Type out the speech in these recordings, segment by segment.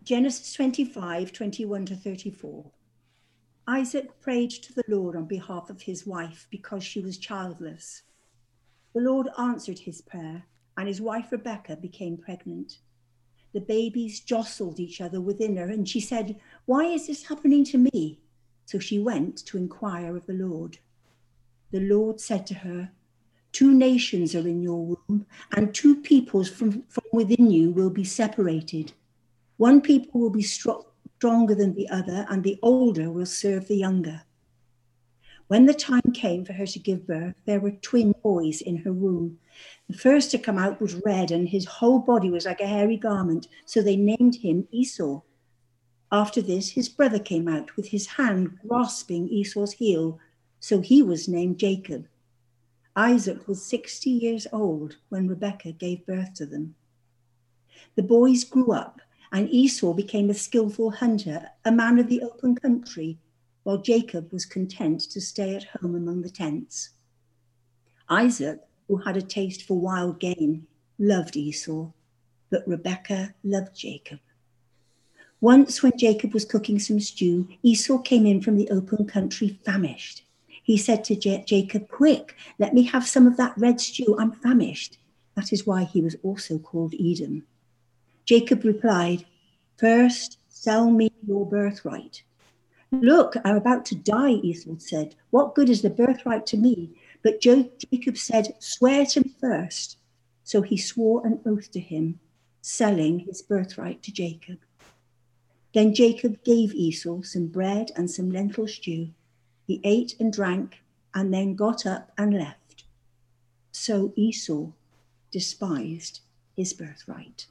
Genesis 25:21 to 34. Isaac prayed to the Lord on behalf of his wife because she was childless. The Lord answered his prayer, and his wife Rebekah became pregnant. The babies jostled each other within her, and she said, "Why is this happening to me?" So she went to inquire of the Lord. The Lord said to her, "Two nations are in your womb, and two peoples from within you will be separated. One people will be stronger than the other, and the older will serve the younger." When the time came for her to give birth, there were twin boys in her womb. The first to come out was red, and his whole body was like a hairy garment, so they named him Esau. After this, his brother came out with his hand grasping Esau's heel, so he was named Jacob. Isaac was 60 years old when Rebekah gave birth to them. The boys grew up, and Esau became a skillful hunter, a man of the open country, while Jacob was content to stay at home among the tents. Isaac, who had a taste for wild game, loved Esau, but Rebekah loved Jacob. Once, when Jacob was cooking some stew, Esau came in from the open country famished. He said to Jacob, "Quick, let me have some of that red stew. I'm famished." That is why he was also called Edom. Jacob replied, "First, sell me your birthright." "Look, I'm about to die," Esau said. "What good is the birthright to me?" But Jacob said, "Swear to me first." So he swore an oath to him, selling his birthright to Jacob. Then Jacob gave Esau some bread and some lentil stew. He ate and drank, and then got up and left. So Esau despised his birthright.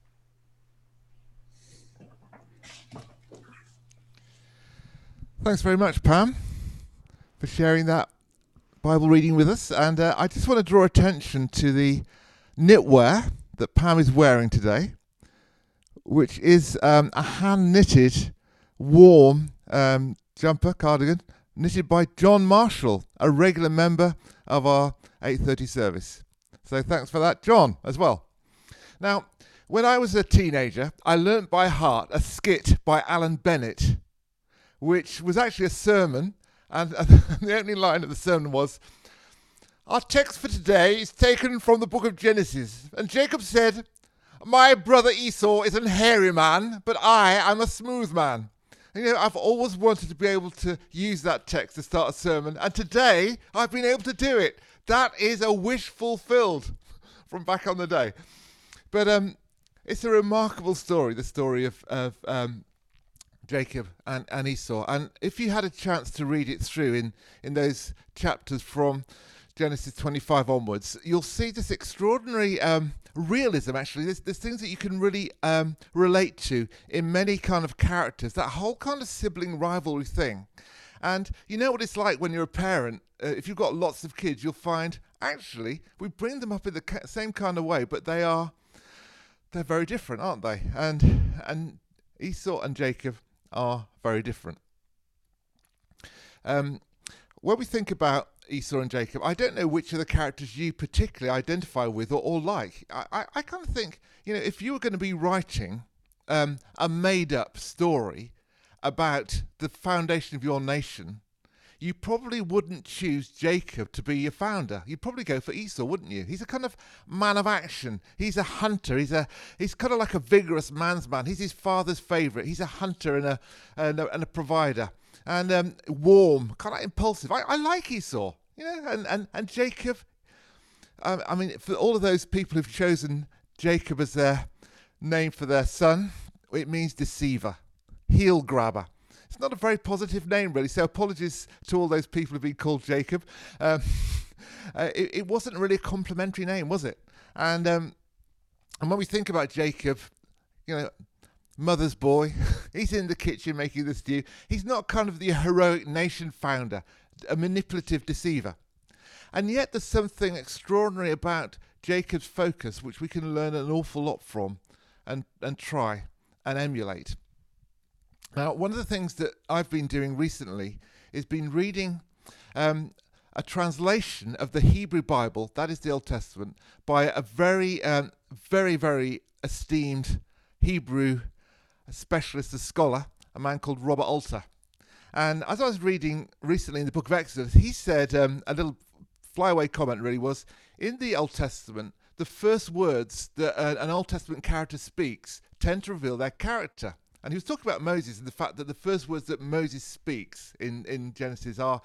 Thanks very much, Pam, for sharing that Bible reading with us. And I just want to draw attention to the knitwear that Pam is wearing today, which is a hand-knitted, warm jumper, cardigan, knitted by John Marshall, a regular member of our 8:30 service. So thanks for that, John, as well. Now, when I was a teenager, I learnt by heart a skit by Alan Bennett, which was actually a sermon, and the opening line of the sermon was, "Our text for today is taken from the book of Genesis, and Jacob said, 'My brother Esau is an hairy man, but I am a smooth man.'" And, I've always wanted to be able to use that text to start a sermon, and today I've been able to do it. That is a wish fulfilled from back on the day. But it's a remarkable story, the story of Jacob and Esau. And if you had a chance to read it through in those chapters from Genesis 25 onwards, you'll see this extraordinary realism, actually. There's things that you can really relate to in many kind of characters, that whole kind of sibling rivalry thing. And you know what it's like when you're a parent. If you've got lots of kids, you'll find, actually, we bring them up in the same kind of way, but they're very different, aren't they? And Esau and Jacob are very different. When we think about Esau and Jacob, I don't know which of the characters you particularly identify with or like. I kind of think, if you were going to be writing a made-up story about the foundation of your nation, you probably wouldn't choose Jacob to be your founder. You'd probably go for Esau, wouldn't you? He's a kind of man of action. He's a hunter. He's kind of like a vigorous man's man. He's his father's favourite. He's a hunter and a provider. And warm, kind of impulsive. I like Esau, and Jacob. I mean, for all of those people who've chosen Jacob as their name for their son, it means deceiver, heel grabber. It's not a very positive name, really, so apologies to all those people who've been called Jacob. It wasn't really a complimentary name, was it? And when we think about Jacob, mother's boy, he's in the kitchen making the stew. He's not kind of the heroic nation founder, a manipulative deceiver. And yet there's something extraordinary about Jacob's focus, which we can learn an awful lot from and try and emulate. Now, one of the things that I've been doing recently is been reading a translation of the Hebrew Bible, that is the Old Testament, by a very, very, very esteemed Hebrew specialist, a scholar, a man called Robert Alter. And as I was reading recently in the book of Exodus, he said, a little flyaway comment really was, in the Old Testament, the first words that an Old Testament character speaks tend to reveal their character. And he was talking about Moses and the fact that the first words that Moses speaks in Genesis are,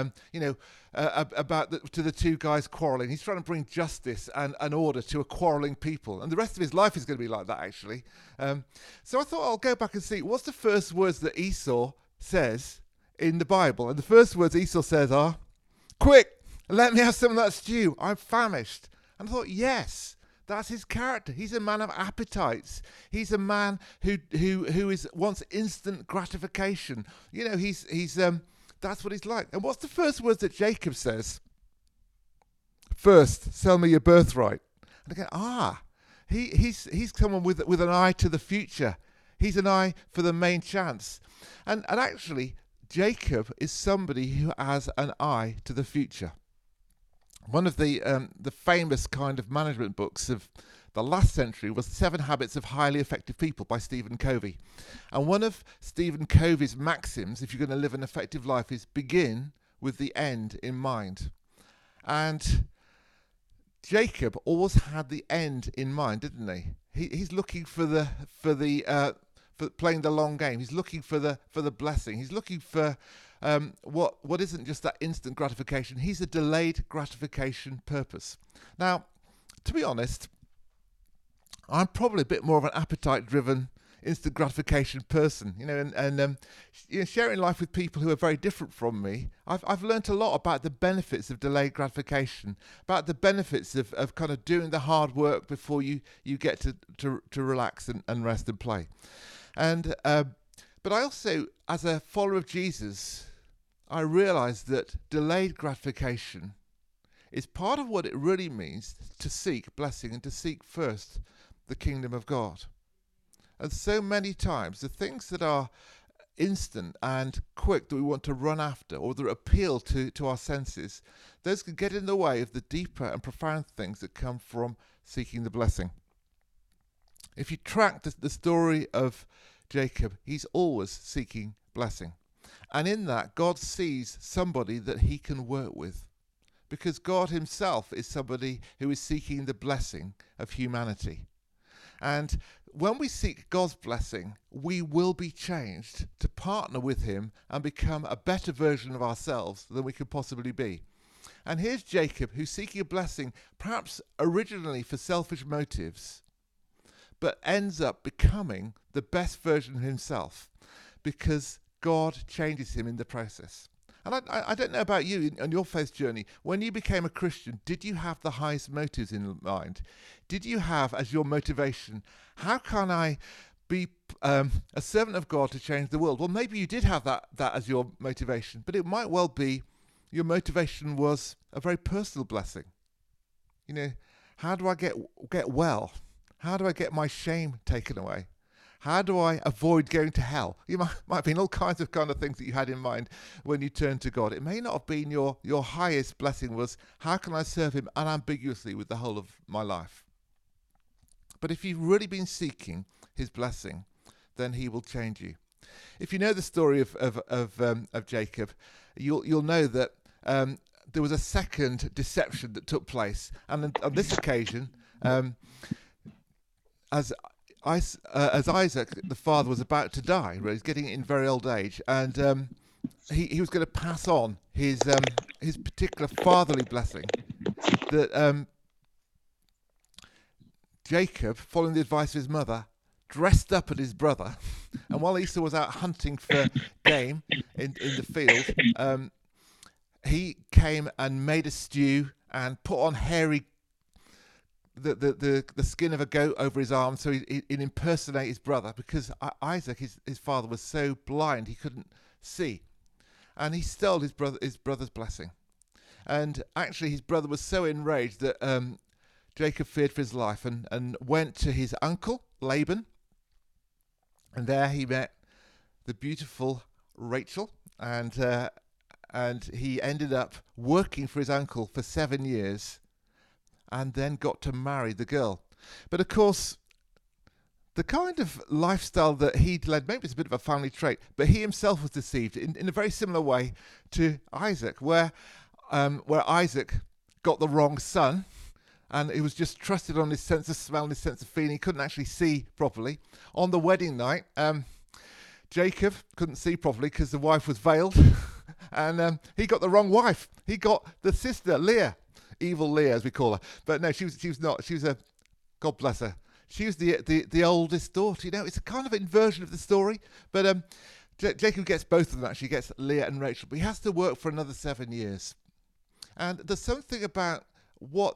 about to the two guys quarreling. He's trying to bring justice and order to a quarreling people. And the rest of his life is going to be like that, actually. So I thought I'll go back and see what's the first words that Esau says in the Bible. And the first words Esau says are, "Quick, let me have some of that stew. I'm famished." And I thought, yes. That's his character. He's a man of appetites. He's a man who wants instant gratification. You know, he's that's what he's like. And what's the first words that Jacob says? First, sell me your birthright. And again, he's someone with an eye to the future. He's an eye for the main chance. And actually, Jacob is somebody who has an eye to the future. One of the famous kind of management books of the last century was 7 Habits of Highly Effective People by Stephen Covey. And one of Stephen Covey's maxims, if you're going to live an effective life, is begin with the end in mind. And Jacob always had the end in mind, didn't he? He's looking for playing the long game. He's looking for the blessing. He's looking for what isn't just that instant gratification. He's a delayed gratification purpose. Now, to be honest, I'm probably a bit more of an appetite-driven, instant gratification person. And sharing life with people who are very different from me, I've learnt a lot about the benefits of delayed gratification, about the benefits of kind of doing the hard work before you get to relax and rest and play. And but I also, as a follower of Jesus, I realised that delayed gratification is part of what it really means to seek blessing and to seek first the kingdom of God. And so many times, the things that are instant and quick that we want to run after or that appeal to our senses, those can get in the way of the deeper and profound things that come from seeking the blessing. If you track the story of Jacob, he's always seeking blessing. And in that, God sees somebody that he can work with, because God himself is somebody who is seeking the blessing of humanity. And when we seek God's blessing, we will be changed to partner with him and become a better version of ourselves than we could possibly be. And here's Jacob, who's seeking a blessing, perhaps originally for selfish motives, but ends up becoming the best version of himself because God changes him in the process. And I don't know about you on your faith journey. When you became a Christian, did you have the highest motives in mind? Did you have as your motivation, how can I be a servant of God to change the world? Well, maybe you did have that as your motivation, but it might well be your motivation was a very personal blessing. You know, how do I get well? How do I get my shame taken away? How do I avoid going to hell? You might have been all kinds of things that you had in mind when you turned to God. It may not have been your highest blessing was, how can I serve him unambiguously with the whole of my life? But if you've really been seeking his blessing, then he will change you. If you know the story of Jacob, you'll know that there was a second deception that took place. And on this occasion, as Isaac, the father, was about to die, right? He's getting in very old age, and he was going to pass on his particular fatherly blessing. That Jacob, following the advice of his mother, dressed up as his brother, and while Esau was out hunting for game in the field, he came and made a stew and put on hairy the skin of a goat over his arm, so he'd impersonate his brother, because Isaac, his father, was so blind he couldn't see, and he stole his brother's blessing. And actually, his brother was so enraged that Jacob feared for his life and went to his uncle Laban, and there he met the beautiful Rachel, and he ended up working for his uncle for 7 years. And then got to marry the girl. But of course, the kind of lifestyle that he'd led, maybe it's a bit of a family trait, but he himself was deceived in a very similar way to Isaac, where Isaac got the wrong son, and he was just trusted on his sense of smell and his sense of feeling. He couldn't actually see properly. On the wedding night, Jacob couldn't see properly because the wife was veiled, and he got the wrong wife. He got the sister, Leah, evil Leah as we call her. But no, she was not. She was a, God bless her, she was the oldest daughter. You know, it's a kind of inversion of the story. But Jacob gets both of them, actually. He gets Leah and Rachel. But he has to work for another 7 years. And there's something about what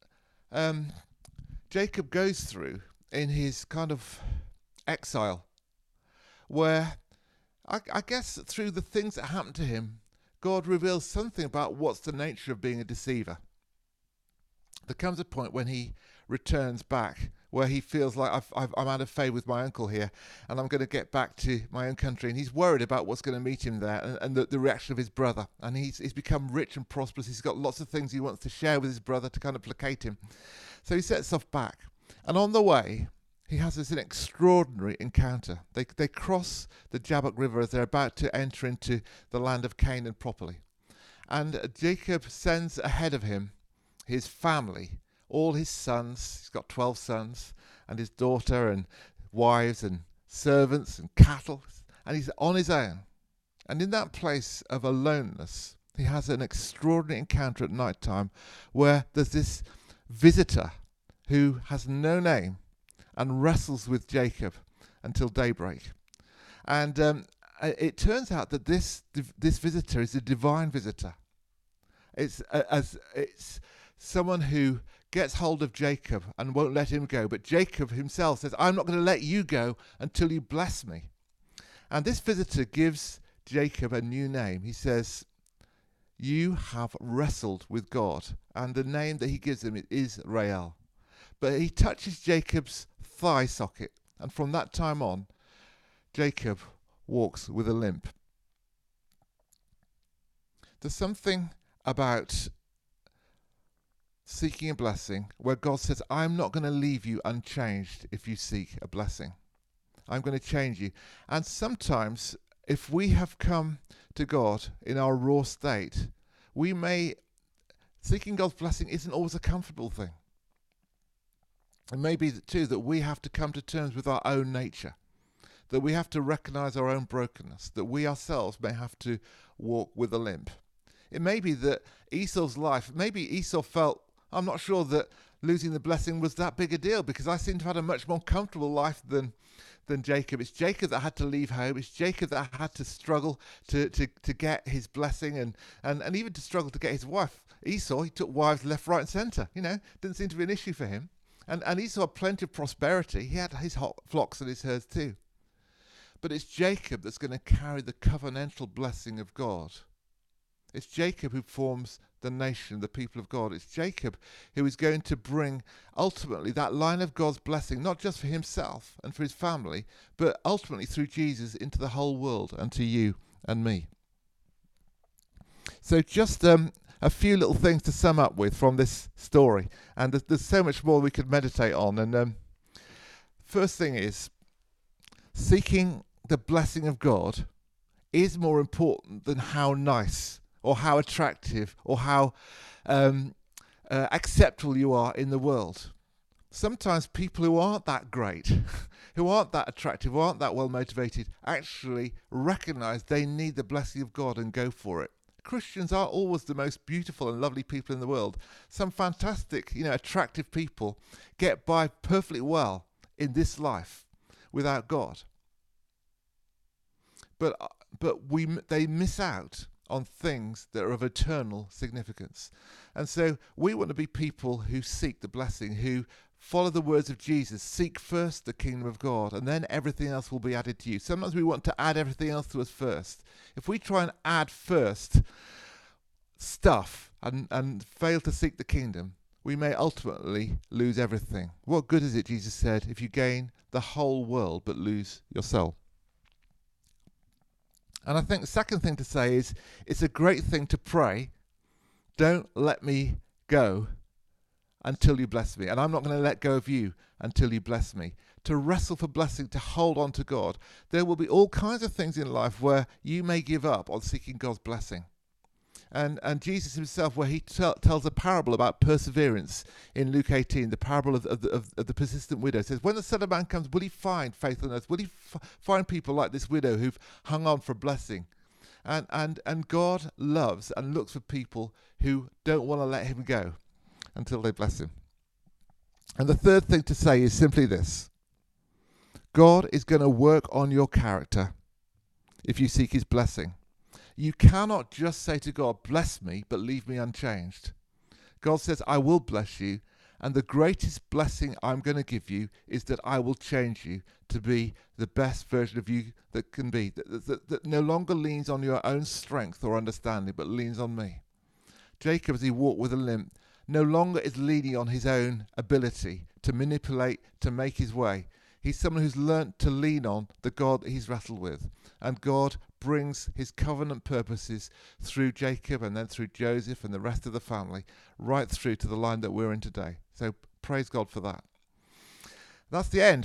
Jacob goes through in his kind of exile, where I guess through the things that happen to him, God reveals something about what's the nature of being a deceiver. There comes a point when he returns back where he feels like I'm out of favour with my uncle here, and I'm going to get back to my own country. And he's worried about what's going to meet him there, and the reaction of his brother. And he's become rich and prosperous. He's got lots of things he wants to share with his brother to kind of placate him. So he sets off back. And on the way, he has this an extraordinary encounter. They cross the Jabbok River as they're about to enter into the land of Canaan properly. And Jacob sends ahead of him his family, all his sons. He's got 12 sons, and his daughter, and wives, and servants, and cattle. And he's on his own. And in that place of aloneness, he has an extraordinary encounter at night time where there's this visitor who has no name and wrestles with Jacob until daybreak. And it turns out that this visitor is a divine visitor. It's someone who gets hold of Jacob and won't let him go. But Jacob himself says, I'm not going to let you go until you bless me. And this visitor gives Jacob a new name. He says, you have wrestled with God. And the name that he gives him is Israel. But he touches Jacob's thigh socket. And from that time on, Jacob walks with a limp. There's something about seeking a blessing where God says, I'm not going to leave you unchanged if you seek a blessing. I'm going to change you. And sometimes if we have come to God in our raw state, seeking God's blessing isn't always a comfortable thing. It may be too that we have to come to terms with our own nature, that we have to recognize our own brokenness, that we ourselves may have to walk with a limp. It may be that Esau's life, maybe Esau felt, I'm not sure that losing the blessing was that big a deal, because I seem to have had a much more comfortable life than Jacob. It's Jacob that had to leave home. It's Jacob that had to struggle to get his blessing and even to struggle to get his wife. Esau, he took wives left, right and centre. Didn't seem to be an issue for him. And Esau had plenty of prosperity. He had his flocks and his herds too. But it's Jacob that's going to carry the covenantal blessing of God. It's Jacob who forms the nation, the people of God. It's Jacob who is going to bring ultimately that line of God's blessing, not just for himself and for his family, but ultimately through Jesus into the whole world and to you and me. So just a few little things to sum up with from this story. And there's so much more we could meditate on. And first thing is, seeking the blessing of God is more important than how nice or how attractive or how acceptable you are in the world. Sometimes people who aren't that great, who aren't that attractive, who aren't that well motivated, actually recognize they need the blessing of God and go for it. Christians aren't always the most beautiful and lovely people in the world. Some fantastic, attractive people get by perfectly well in this life without God. But they miss out on things that are of eternal significance. And so we want to be people who seek the blessing, who follow the words of Jesus. Seek first the kingdom of God, and then everything else will be added to you. Sometimes we want to add everything else to us first. If we try and add first stuff and fail to seek the kingdom, we may ultimately lose everything. What good is it, Jesus said, if you gain the whole world but lose your soul? And I think the second thing to say is, it's a great thing to pray, don't let me go until you bless me. And I'm not going to let go of you until you bless me. to wrestle for blessing, to hold on to God. There will be all kinds of things in life where you may give up on seeking God's blessing. And Jesus himself, where he tells a parable about perseverance in Luke 18, the parable of the persistent widow, says, when the Son of Man comes, will he find faith on earth? Will he find people like this widow who've hung on for blessing? And God loves and looks for people who don't want to let him go until they bless him. And the third thing to say is simply this: God is going to work on your character if you seek his blessing. You cannot just say to God, bless me, but leave me unchanged. God says, I will bless you, and the greatest blessing I'm going to give you is that I will change you to be the best version of you that can be, that no longer leans on your own strength or understanding, but leans on me. Jacob, as he walked with a limp, no longer is leaning on his own ability to manipulate, to make his way. He's someone who's learnt to lean on the God that he's wrestled with. And God brings his covenant purposes through Jacob and then through Joseph and the rest of the family, right through to the line that we're in today. So praise God for that. That's the end.